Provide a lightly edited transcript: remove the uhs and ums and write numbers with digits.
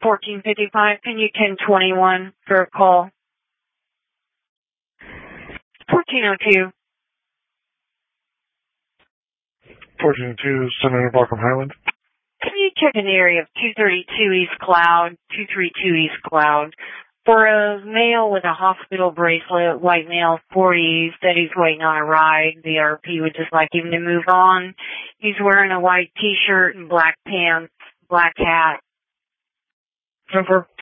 1455, can you 1021 for a call? 1402. 1402, Senator Barkham Highland. Can you check an area of 232 East Cloud, 232 East Cloud, for a male with a hospital bracelet, white male, 40s, that he's waiting on a ride. The RP would just like him to move on. He's wearing a white t-shirt and black pants, black hat. Over.